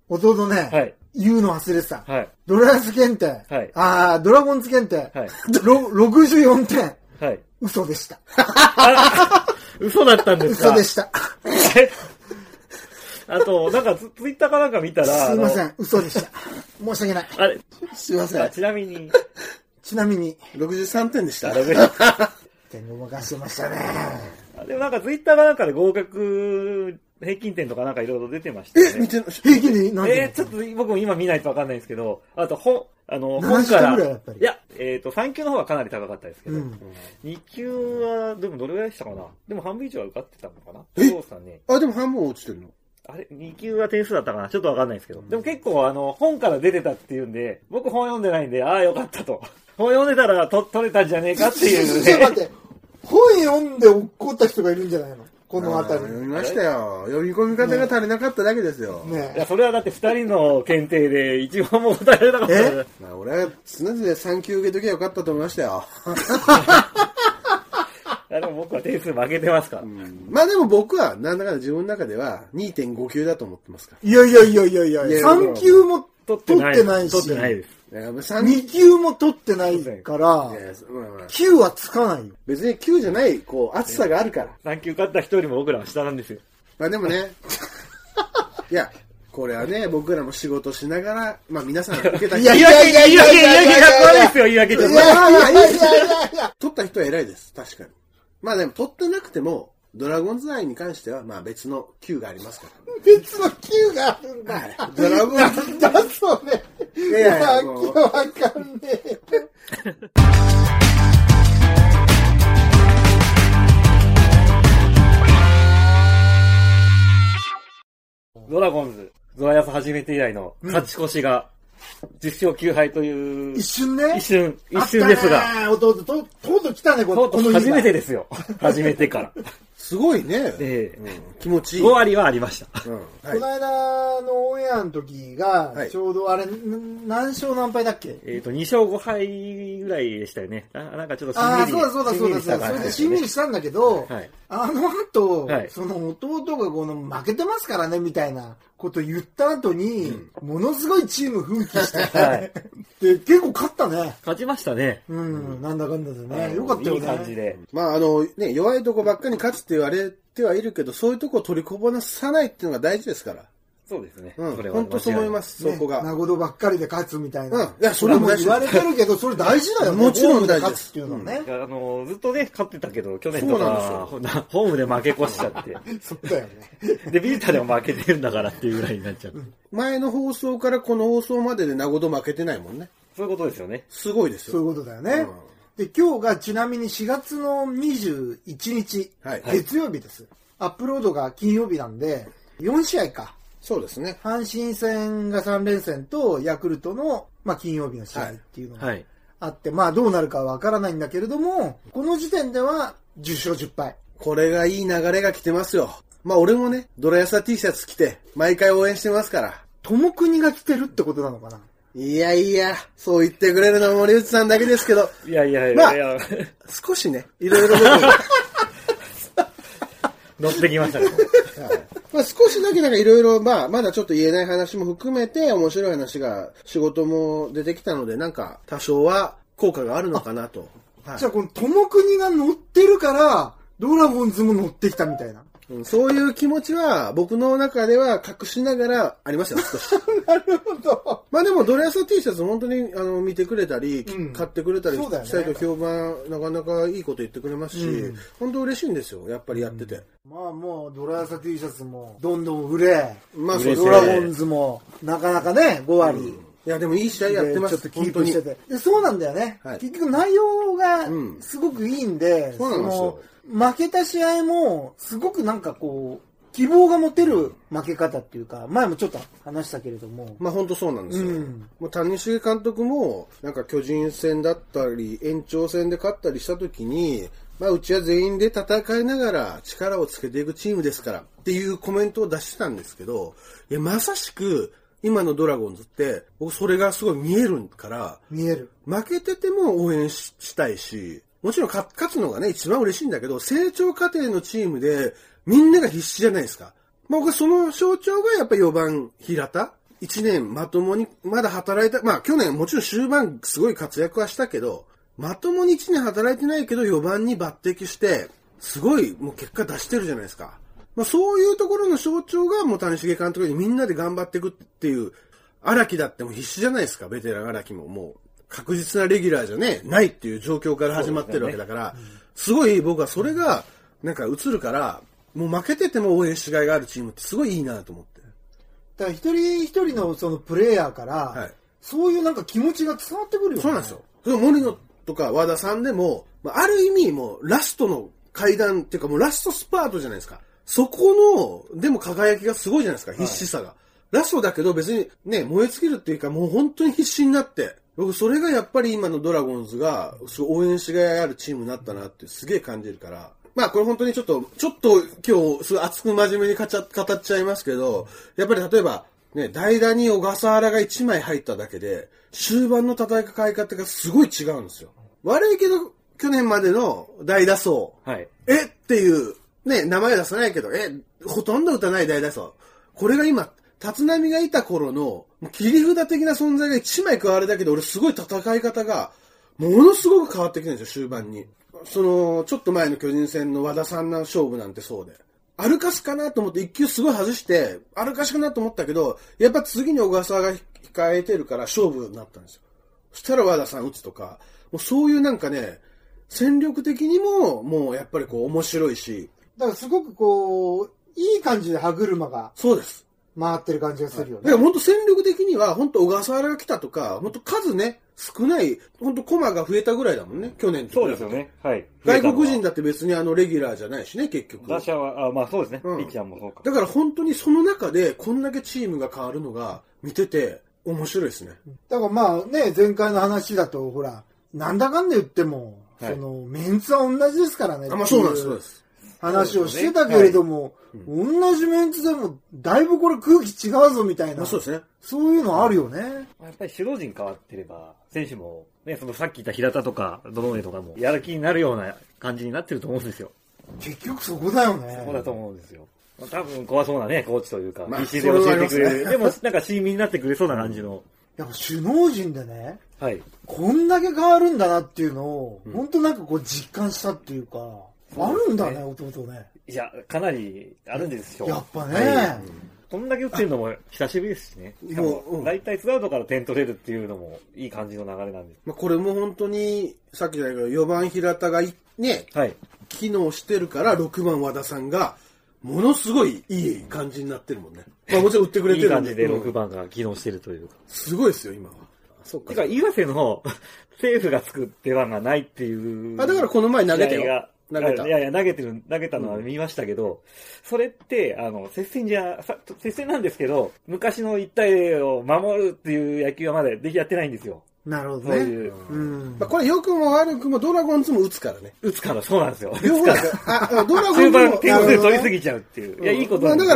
弟ね、 はい。 言うの忘れてた。 はい。 ドラヤス検定。 はい。 ドラゴンズ検定。 はい。 64点。 はい。 嘘でした。 嘘だったんですか？ 嘘でした。 あと、なんかツイッターかなんか見たら。 すいません、嘘でした。申し訳ない。 あれすいません。 ちなみに。 63点でした。 点ごまかしてましたね。 でもなんかツイッターかなんかで合格平均点とかなんかいろいろ出てましたよね。 見てる平均で何点？ ちょっと僕も今見ないとわかんないんですけど、あと本から、 やっぱり。 いや、3級の方はかなり高かったですけど、2級は、でもどれぐらいでしたかな？でも半分以上は受かってたのかな？そうですね。 でも半分落ちてるの？ あれ、2級は点数だったかな？ちょっとわかんないですけど。でも結構本から出てたっていうんで、僕本読んでないんで、ああよかったと。本読んでたら取れたんじゃねえかっていうね。 ちょっと待って、本読んで落っこった人がいるんじゃないの？このあたり。 読みましたよ。読み込み方が足りなかっただけですよ。 いや、それはだって2人の検定で一番も答えられなかった。 俺は常々3級受けときゃよかったと思いましたよ。 でも僕は点数負けてますから。 まあでも僕はなんだかんだ自分の中では 2.5 級だと思ってますから。 いや、3級も取ってないし。 取ってないです。 2級も取ってないから、9はつかないよ。 別に9じゃない、厚さがあるから。 3級勝った人よりも僕らは下なんですよ。 まあでもね、いや、これはね、僕らも仕事しながら、まあ皆さん受けた人。 言い訳怖いですよ、言い訳ちょっと。 取った人は偉いです、確かに。まあでも取ってなくても、ドラゴンズ愛に関しては、まあ別の級がありますから。 別の級があるんだ。 ドラゴンズ。 だそれ。いや、わかんねえ。 ドラゴンズ、ドラヤス始めて以来の勝ち越しが、10勝9敗という。 一瞬ね。 一瞬ですが。 弟、とうとう来たね、この初めてですよ。初めてから。 すごいね。気持ちいい。 5割はありました。 この間のオンエアの時が、ちょうどあれ、何勝何敗だっけ ？2勝5敗ぐらいでしたよね。なんかちょっとそうだ。それでしんみりしたんだけど、あの後、その弟が負けてますからね、みたいなこと言った後に、ものすごいチーム奮起して、で、結構勝ったね。 勝ちましたね。 なんだかんだでね。よかったよね。 いい感じで。 まあ弱いとこばっかり勝つって言われてはいるけど、そういうとこを取りこぼさないっていうのが大事ですから。 そうですね。 本当そう思います、そこが。 なごどばっかりで勝つみたいな。 いや、それも言われてるけど、それ大事だよね。 もちろん大事です。 っていうのね。 ずっとね、勝ってたけど、去年とか、ホームで負け越しちゃって。 そうだよね。 で、ビータでも負けてるんだからっていうぐらいになっちゃう。 前の放送からこの放送まででなごど負けてないもんね。 そういうことですよね。 すごいですよ。 そういうことだよね。で、今日がちなみに4月の21日、月曜日です。アップロードが金曜日なんで、4試合か。 そうですね。 阪神戦が3連戦と、ヤクルトの、金曜日の試合っていうのがあって、どうなるかはわからないんだけれども、この時点では10勝10敗。 これがいい流れが来てますよ。俺もね、ドラヤサ T シャツ着て、毎回応援してますから。 友国が来てるってことなのかな？ いや、そう言ってくれるのは森内さんだけですけど。 いや。 少しね、いろいろ乗ってきましたね。 少しだけいろいろ、まだちょっと言えない話も含めて、面白い話が、仕事も出てきたので、多少は効果があるのかなと。 じゃあ、この友国が乗ってるから、ドラゴンズも乗ってきたみたいな。 そういう気持ちは僕の中では隠しながらありますよ、少し。 なるほど。 でもドラヤサ T シャツ本当に見てくれたり、買ってくれたりしたいと評判なかなかいいこと言ってくれますし、本当嬉しいんですよ、やっぱりやってて。 もうドラヤサ T シャツもどんどん売れ、 そうドラゴンズもなかなかね、5割。 いや、でもいい試合やってます。 ちょっとキープしてて。で、そうなんだよね。結局内容がすごくいいんで、 そうなんですよ。 負けた試合も、すごく希望が持てる負け方っていうか、前もちょっと話したけれども。 本当そうなんですよ。もう谷繁監督も、巨人戦だったり、延長戦で勝ったりした時に、うちは全員で戦いながら力をつけていくチームですからっていうコメントを出してたんですけど、まさしく、今のドラゴンズって、僕それがすごい見えるから、負けてても応援したいし、もちろん勝つのがね、一番嬉しいんだけど、成長過程のチームで、みんなが必死じゃないですか。僕はその象徴がやっぱり4番平田。 1年まともにまだ働いた、まあ去年もちろん終盤すごい活躍はしたけど、まともに1年働いてないけど4番に抜擢して、すごいもう結果出してるじゃないですか。まあそういうところの象徴がもう谷繁監督にみんなで頑張っていくっていう、荒木だっても必死じゃないですか、ベテラン荒木ももう確実なレギュラーじゃね、ないっていう状況から始まってるわけだから、すごい僕はそれがなんか映るから、もう負けてても応援しがいがあるチームってすごいいいなと思って。 だから一人一人のそのプレイヤーから、はい、そういうなんか気持ちが伝わってくるよね。 そうなんですよ。森野とか和田さんでも、ある意味もうラストの階段っていうかもうラストスパートじゃないですか。そこの、でも輝きがすごいじゃないですか、必死さが。はい、ラストだけど別にね、燃え尽きるっていうかもう本当に必死になって、僕それがやっぱり今のドラゴンズが応援しがいあるチームになったなってすげえ感じるから、まあこれ本当にちょっと今日すごい熱く真面目に語っちゃいますけど、やっぱり例えばね、代打に小笠原が1枚入っただけで、終盤の戦い方がすごい違うんですよ。悪いけど、去年までの代打層。はい。っていう、ね、名前出さないけど、ほとんど打たない代打層。これが今、立浪がいた頃の、切り札的な存在が1枚加わるだけで、俺すごい戦い方が、ものすごく変わってきてるんですよ、終盤に。ちょっと前の巨人戦の和田さんの勝負なんてそうで。歩かすかなと思って一球すごい外して、歩かしかなと思ったけど、やっぱ次に小笠原が控えてるから勝負になったんですよ。そしたら和田さん打つとか、もうそういうなんかね、戦力的にも、もうやっぱりこう面白いし。 だからすごくこう、いい感じで歯車が。 そうです。 回ってる感じがするよね。 だから本当戦力的には、本当小笠原が来たとか、本当数ね、少ない、本当コマが増えたぐらいだもんね、去年と。 そうですよね。はい。 外国人だって別にレギュラーじゃないしね、結局。 打者は、まあそうですね。ピッチャーもそうか。 だから本当にその中で、こんだけチームが変わるのが、見てて、面白いですね。 だからまあね、前回の話だと、ほら、なんだかんだ言っても、はい、メンツは同じですからね。 まあそうなんです、そうです。 話をしてたけれども、同じメンツでもだいぶこれ空気違うぞみたいな、 そうですね。 そういうのあるよね。 やっぱり首脳陣変わってれば選手もね、そのさっき言った平田とか堂上とかもやる気になるような感じになってると思うんですよ。 結局そこだよね。 そこだと思うんですよ。多分怖そうなねコーチというか、必死で教えてくれる、でもなんか親身になってくれそうな感じの。 やっぱ首脳陣でね、 はい、 こんだけ変わるんだなっていうのを、本当なんかこう実感したっていうか、あるんだね、弟ね。 いや、かなりあるんですよ。 やっぱね、 はい、こんだけ打ってるのも久しぶりですしね。だいたいツーアウトから点取れるっていうのもいい感じの流れなんで。 これも本当に、さっきじゃないけど、4番平田がね、はい、機能してるから6番和田さんが、ものすごいいい感じになってるもんね。もちろん打ってくれてるんで。いい感じで6番が機能してるというか。 すごいですよ、今は。 そっか。てか、岩瀬のセーフがつく出番がないっていう。 だからこの前投げたよ。 投げたのは見ましたけど、それって、接戦なんですけど、昔の1対を守るっていう野球はまだやってないんですよ。 なるほどね。そういう。 これ良くも悪くもドラゴンズも打つからね。 打つから、そうなんですよ。 両方ドラゴンズも。 中盤点数取りすぎちゃうっていう。いや、いいことだから、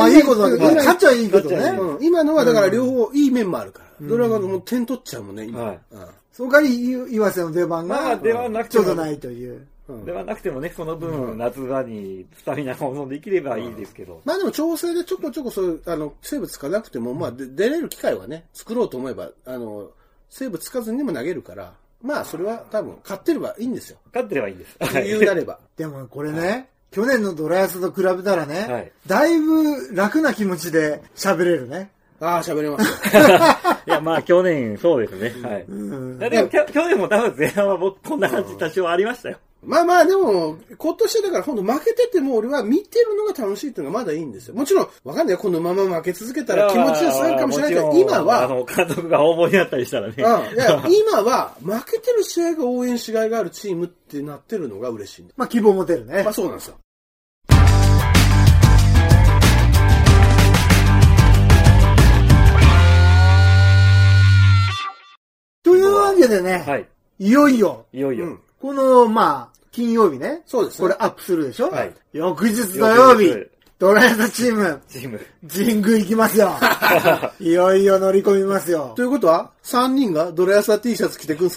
いいことだけど、勝っちゃいいことね。 今のはだから両方いい面もあるから。ドラゴンズも点取っちゃうもんね、今。 その代わり岩瀬の出番が、ちょうどないという。 ではなくてもね、その分、夏場にスタミナをできればいいですけど。 でも調整でちょこちょこそういう、セーブつかなくても、出れる機会はね、作ろうと思えば、セーブつかずにも投げるから、それは多分、勝ってればいいんですよ。 勝ってればいいんです。 余裕なれば。 でもこれね、去年のドラヤスと比べたらね、だいぶ楽な気持ちで喋れるね。 喋れますいや、去年、そうですね。はい。でも、去年も多分前半は僕、こんな感じ多少ありましたよ。 でも、今年だから今度負けてても俺は見てるのが楽しいっていうのがまだいいんですよ。もちろん、わかんないよ。このまま負け続けたら気持ちはするかもしれないけど、今は。 監督が応募になったりしたらね。 いや、今は負けてる試合が応援しがいがあるチームってなってるのが嬉しいんだ。 希望持てるね。 そうなんですよ。 というわけでね、いよいよ。この、金曜日ね。 そうですね。 これアップするでしょ？はい。翌日土曜日、ドラヤスチーム、神宮行きますよ。いよいよ乗り込みますよ。 ということは、3人がドラヤス T シャツ着てくんすか？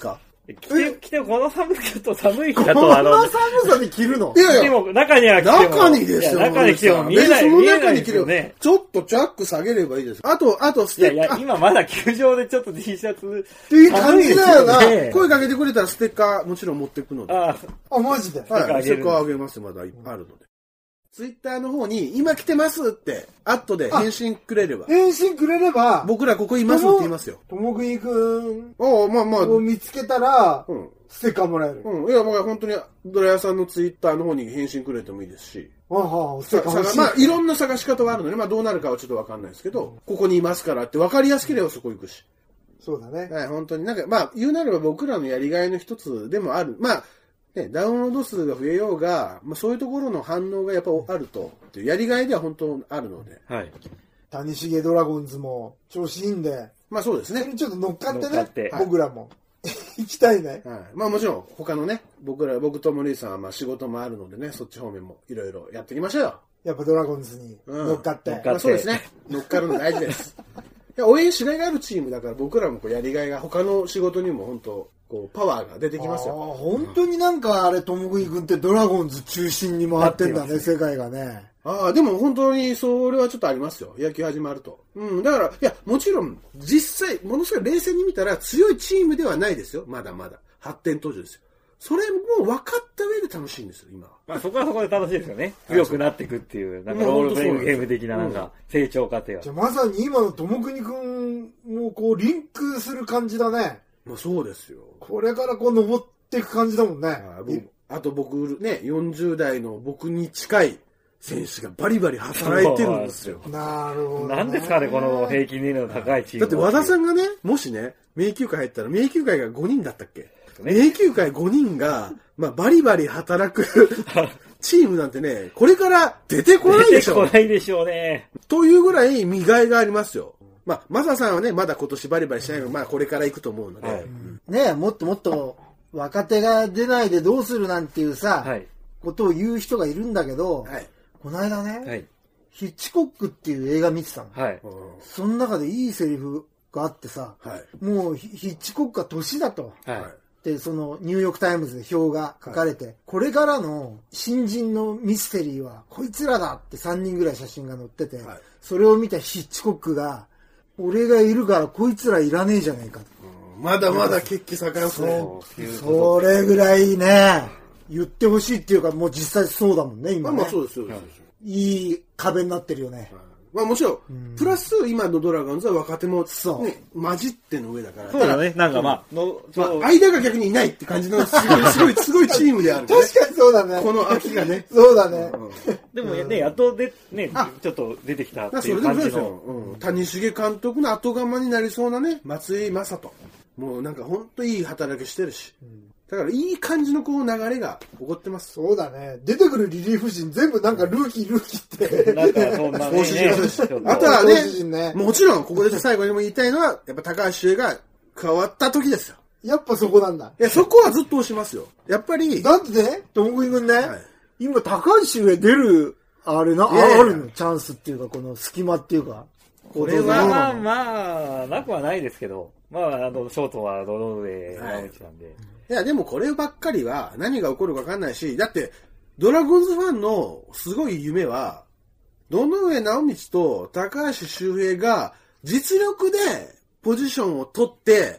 着てこの寒さと寒い日だと、 こんな寒さで着るの？ いやいや、 でも中には着ても。 中にですよ。 中に着ても見えない。 その中に着るよね。 ちょっとチャック下げればいいです。あと、ステッカー。 いや、今まだ球場でちょっと T シャツ。 っていう感じだよな。 声かけてくれたらステッカーもちろん持っていくので。 あ、マジで？ はい、ステッカーあげます。まだいっぱいあるので。ツイッターの方に、今来てますって、後で返信くれれば。 返信くれれば、 僕らここいますって言いますよ。 ともくにくんを見つけたら、ステッカーもらえる。 いや、本当に、ドラヤさんのツイッターの方に返信くれてもいいですし。 ステッカー欲しい。 まあ、いろんな探し方はあるので、まあ、どうなるかはちょっとわかんないですけど、ここにいますからって分かりやすければそこ行くし。 そうだね。 はい、本当にまあ、言うなれば僕らのやりがいの一つでもある。まあ、ね、ダウンロード数が増えようが、まあ、そういうところの反応がやっぱあると、やりがいでは本当あるので。 はい。 谷繁ドラゴンズも調子いいんで。 まあそうですね。 それちょっと乗っかってね。僕らも。行きたいね。 はい。まあもちろん、他のね、僕と森さんはまあ仕事もあるのでね、そっち方面もいろいろやっていきましょうよ。 やっぱドラゴンズに乗っかって。 まあそうですね。乗っかるの大事です。いや、応援しがいがあるチームだから僕らもこうやりがいが他の仕事にも本当、こうパワーが出てきますよ。 本当になんかあれ、ともぐいくんってドラゴンズ中心に回ってんだね、世界がね。 でも本当にそれはちょっとありますよ。野球始まると。だから、いや、もちろん、実際、ものすごい冷静に見たら強いチームではないですよ。まだまだ。発展途上ですよ。それも分かった上で楽しいんですよ、今は。 まあそこはそこで楽しいですよね。強くなっていくっていう、なんかロールプレイングゲーム的ななんか成長過程が。 じゃあまさに今のともくにくんもこうリンクする感じだね。 まあそうですよ。 これからこう登っていく感じだもんね。 あと僕ね、40代の僕に近い選手がバリバリ働いてるんですよ。 なるほど、ね。 なんですかね、この平均年齢の高いチーム。 だって和田さんがね、もしね、名球会入ったら、名球会が5人だったっけ、名球会5人が、まあ、バリバリ働くチームなんてね、これから出てこないでしょ。 出てこないでしょうね。 というぐらい見がいがありますよ。まあ、マサさんはね、まだ今年バリバリしないので、まあ、これから行くと思うので。はい、 ねえ、もっともっと若手が出ないでどうするなんていうさ、はい、ことを言う人がいるんだけど、はい、この間ね、はい、ヒッチコックっていう映画見てたの。はい、その中でいいセリフがあってさ、はい、もうヒッチコックは年だと。はい、で、そのニューヨークタイムズで表が書かれて、はい、これからの新人のミステリーはこいつらだって3人ぐらい写真が載ってて、はい、それを見たヒッチコックが、俺がいるからこいつらいらねえじゃねえかと。 まだまだ血気盛んですね。 それぐらいね、言ってほしいっていうか、もう実際そうだもんね、今ね。 まあそうです、そうです。 いい壁になってるよね。 まあもちろん、プラス今のドラゴンズは若手も、ね、混じっての上だから。 そうだね、なんかまあ、間が逆にいないって感じのすごいチームである、ね。 確かにそうだね。 この秋がね。 そうだね。 でもね、やっとで、ね、ちょっと出てきたっていう感じの。 谷繁監督の後釜になりそうなね、松井正人。もうなんかほんといい働きしてるし。だからいい感じのこう流れが起こってます。 そうだね。出てくるリリーフ陣全部なんかルーキーって。 なんかそんなね。 あとはね、もちろんここで最後にも言いたいのは、やっぱ高橋周平が加わった時ですよ。 やっぱそこなんだ。 いや、そこはずっと押しますよ。やっぱり。 だってね、ともくんね、今高橋周平出る、あるのチャンスっていうか、この隙間っていうか。 これはまあ、なくはないですけど、まあ、ショートはドローウェイ山口なんで。 いや、でもこればっかりは何が起こるか分かんないし、だって、ドラゴンズファンのすごい夢は、堂上直道と高橋周平が実力でポジションを取って、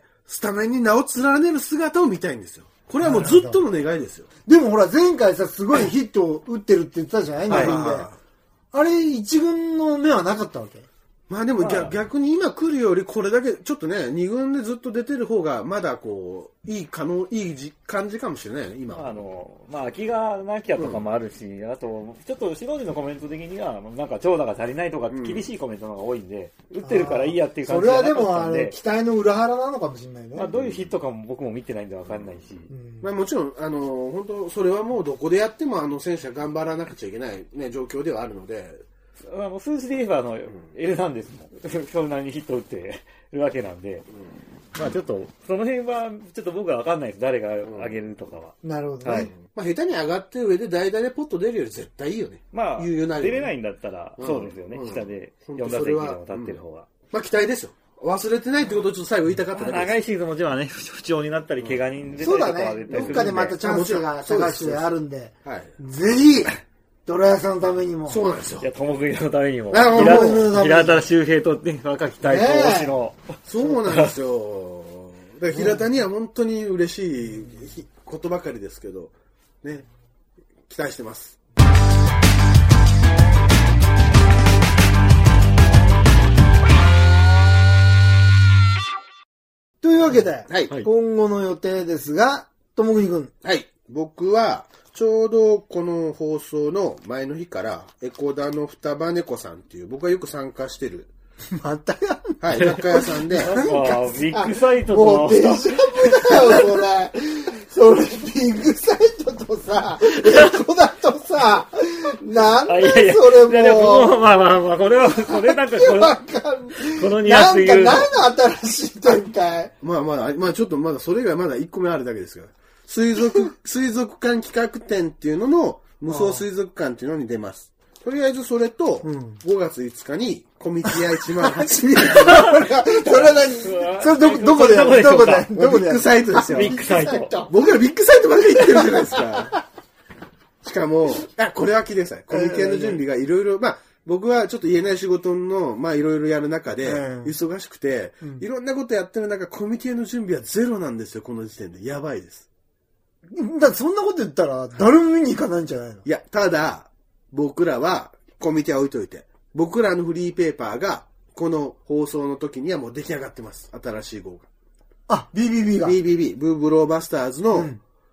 スタメンに名を連ねる姿を見たいんですよ。これはもうずっとの願いですよ。 でもほら、前回さ、すごいヒットを打ってるって言ったじゃない、2軍で。あれ、1軍の目はなかったわけ。 まあでも逆に今来るよりこれだけちょっとね2軍でずっと出てる方がまだこういい感じかもしれないね今。 まあ空きがなきゃとかもあるし、あとちょっと指導陣のコメント的にはなんか長打が足りないとか厳しいコメントの方が多いんで、打ってるからいいやっていう感じじゃなかったんで。 それはでも期待の裏腹なのかもしれないね。 まあどういうヒットかも僕も見てないんでわかんないし。 まあもちろん本当それはもうどこでやっても選手は頑張らなくちゃいけないね状況ではあるので。 数字で言えばエルナンデスもそんなにヒット打ってるわけなんで、まあちょっとその辺はちょっと僕は分かんないです、誰が上げるとかは。 なるほどね。 はい、まあ下手に上がってる上で代打でポッと出るより絶対いいよね。 まあ出れないんだったらそうですよね、下で4打席でも立ってる方が。 まあ期待ですよ。 忘れてないってことをちょっと最後言いたかっただけです。 長いシーズンもちろんね、不調になったり、怪我人出たりとかは絶対するんで。 どっかでまたチャンスが高橋であるんで、 はい、 ぜひ、ドラヤさんのためにも。 そうなんですよ。 いや、ともくんのためにも。 平田周平とね、若き大東推しの。 そうなんですよ。だから平田には本当に嬉しいことばかりですけど、ね、期待してます。 というわけで、 はい、 今後の予定ですが、ともくにくん。 はい。僕は、ちょうどこの放送の前の日から、エコダの双葉猫さんっていう、僕がよく参加してる。 またやんはい、雑貨屋さんで。 ビッグサイトと。 もうデジャブだよ、それ。それ、ビッグサイトとさ、エコダとさ、なんだそれもう。いやでも、 まあ、これなんかこのニュアンス言う。 なんか何の新しい展開まあちょっとまだそれ以外まだ1個目あるだけですから。水族館企画展っていうのの、無双水族館っていうのに出ます。とりあえずそれと、5月5日に、コミティア1万8人。 それは何それどこでやるどこでビッグサイトですよ。 ビッグサイト。 僕らビッグサイトばっかり言ってるじゃないですか。しかも、これは聞いてください。コミティアの準備がいろいろ、僕はちょっと言えない仕事の、いろいろやる中で、忙しくて、いろんなことやってる中、コミティアの準備はゼロなんですよ、この時点で。やばいです。 だってそんなこと言ったら、誰も見に行かないんじゃないの？ いや、ただ、僕らは、コミティア置いといて、僕らのフリーペーパーが、この放送の時にはもう出来上がってます。新しい号が。 あ、BBB が。 BBB、ブーブローバスターズの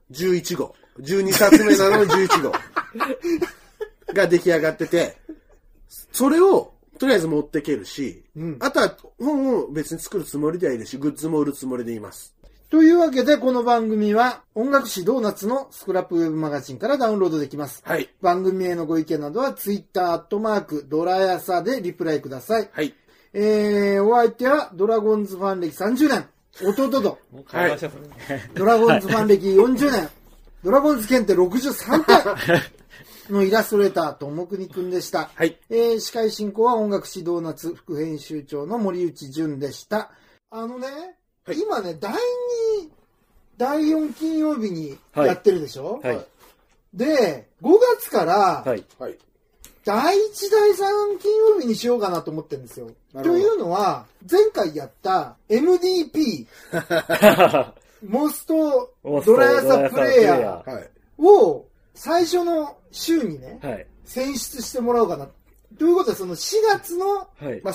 11号。12冊目なのに11号。が出来上がってて、それを、とりあえず持ってけるし、あとは本を別に作るつもりではいるし、グッズも売るつもりでいます。 というわけで、この番組は、音楽誌ドーナツのスクラップウェブマガジンからダウンロードできます。 はい。 番組へのご意見などは、Twitter@ ドラヤサでリプライください。 はい。 お相手は、ドラゴンズファン歴30年、弟と、 はい。 ドラゴンズファン歴40年、ドラゴンズ検定63回のイラストレーター、ともくにくんでした。 はい。 司会進行は音楽誌ドーナツ副編集長の森内淳でした。はい、今ね、第4金曜日にやってるでしょ、 はいはい、 で、5月から、 はい、 第1、第3金曜日にしようかなと思ってるんですよ。というのは、前回やった MDP、モストドラヤサプレイヤーを最初の週にね、選出してもらおうかな。ということは、その4月の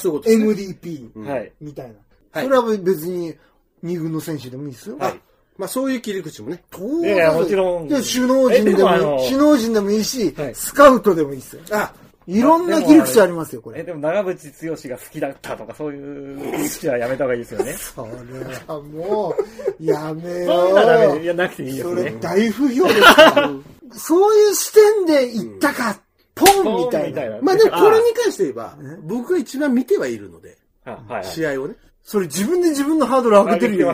MDP みたいな。それは別に、2軍の選手でもいいですよ。 はい。そういう切り口もね。 いや、もちろん。 で、首脳陣でもいいし、スカウトでもいいですよ。いろんな切り口ありますよ、これ。 でも、長渕剛が好きだったとか、そういう切り口はやめた方がいいですよね。 それはもう、やめよう。 そんなダメ。いや、なくていいですね。 それ大不評ですから。そういう視点で言ったか、ポンみたいな。 でも、これに関して言えば、僕が一番見てはいるので、試合をね。 それ自分で自分のハードル上げてるよ。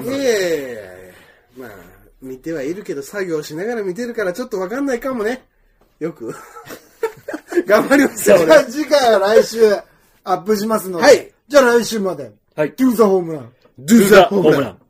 見てはいるけど、作業しながら見てるからちょっとわかんないかもね。よく。頑張りますよ。 次回は来週アップしますので。 はい。 じゃあ来週まで。 はい。 Do the home run. Do the home run.